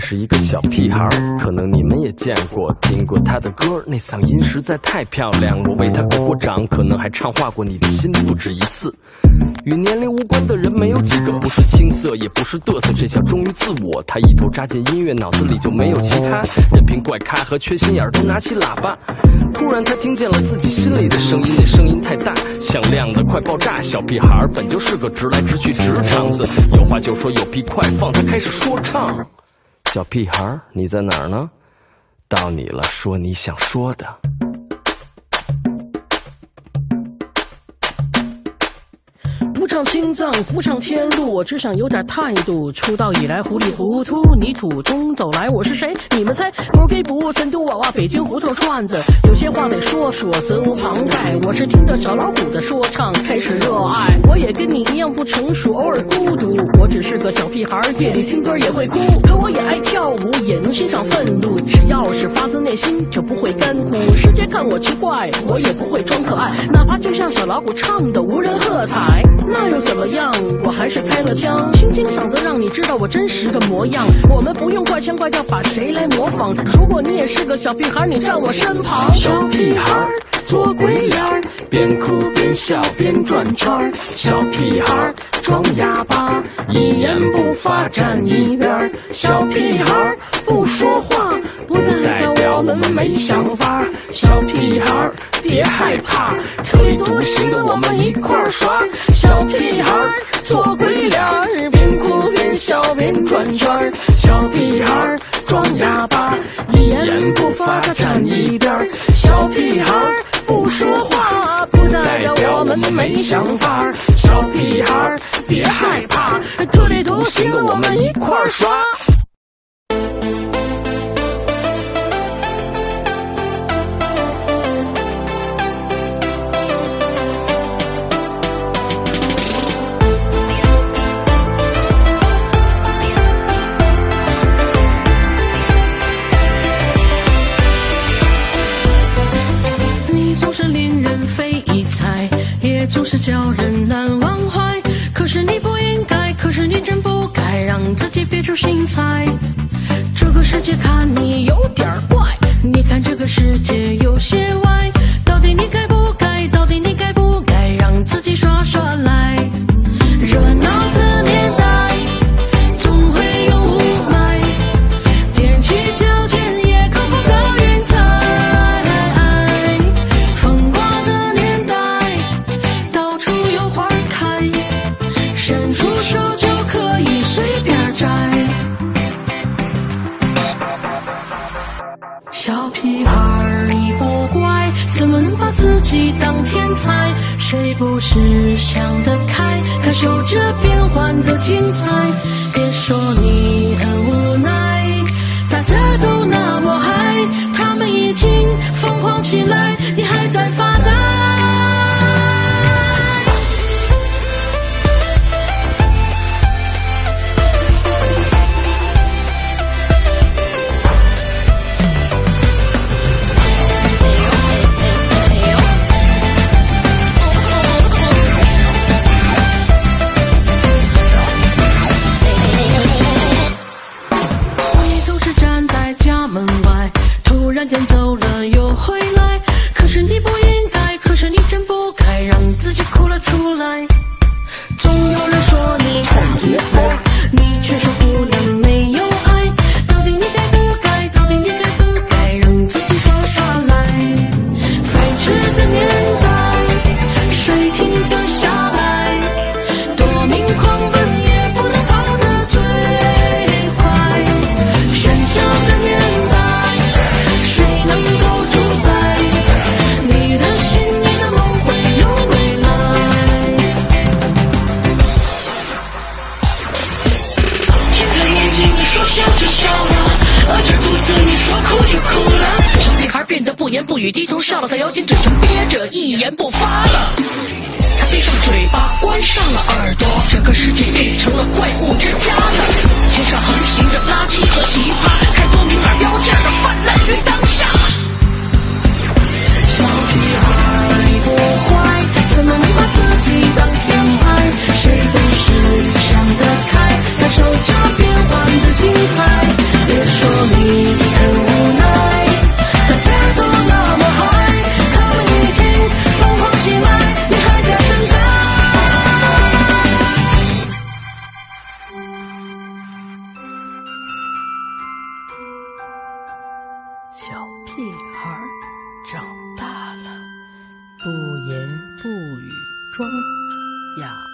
是一个小屁孩，可能你们也见过听过他的歌，那嗓音实在太漂亮，我为他鼓过掌，可能还唱化过你的心不止一次。与年龄无关的人没有几个不是青涩也不是嘚瑟，这叫忠于自我。他一头扎进音乐，脑子里就没有其他，任凭怪咖和缺心眼都拿起喇叭。突然他听见了自己心里的声音，那声音太大，响亮的快爆炸。小屁孩本就是个直来直去直肠子，有话就说，有屁快放。他开始说唱。小屁孩你在哪儿呢？到你了，说你想说的。 不唱青藏，不唱天路，我只想有点态度。出道以来糊里糊涂，泥土中走来，我是谁？你们猜？不给不深度娃娃，北京胡同串子，有些话得说说，责无旁贷。我是听着小老虎的说唱开始热爱，我也跟你一样不成熟，偶尔孤独。我只是个小屁孩，夜里听歌也会哭，可我也爱跳舞，也能欣赏愤怒。只要是发自内心，就不会干枯。世界看我奇怪，我也不会装可爱，哪怕就像小老虎唱的无人喝彩。那又怎么样？我还是开了枪，清清嗓子让你知道我真实的模样。我们不用怪腔怪调把谁来模仿，如果你也是个小屁孩，你站我身旁。 小屁孩做鬼脸，边哭边笑边转圈，小屁孩装哑巴，一言不发站一边。小屁孩不说话，不代表我们没想法。小屁孩别害怕，特立独行的我们一块儿耍。小屁孩做鬼脸，边哭边笑边转圈，小屁孩装哑巴，一言不发站一边。小屁孩不说话，不代表我们没想法。小屁孩别害怕，特立独行的我们一块儿耍。 总是叫人难忘怀，可是你不应该，可是你真不该让自己憋出心裁。这个世界看你有点怪，你看这个世界有些歪，到底你该不该，到底你该不该让自己耍耍赖。热闹的年代总会有雾霾，踮起脚尖也够不到云彩。风刮的年代到处有花开，伸出手就可以随便摘。小屁孩你不乖，怎么能把自己当天才？谁不是想得开，感受着变幻的精彩。别说你很无奈，大家都那么嗨，他们已经疯狂起来，你还在发呆。走了又回来，可是你不应该，可是你真不该让自己哭了出来。总有人说你很绝望，你却受不了没有爱，到底你该不该，到底你该不该让自己耍耍赖。飞驰的年代谁停得下来，夺命狂奔也不能跑得最快。喧嚣的年代能够主宰你的心，你的梦会有未来。睁开眼睛你说笑就笑了，饿着肚子你说哭就哭了。小屁孩变得不言不语，低头笑了，他咬紧嘴唇憋着一言不发了。他闭上嘴巴关上了耳朵，这个世界变成了怪物之家了。街上横行着垃圾和奇葩，太多明码标价的泛滥于当下。小屁孩不坏，怎么能把自己当天才？谁不是想得开，感受着变幻的精彩。 小屁孩长大了，不言不语装哑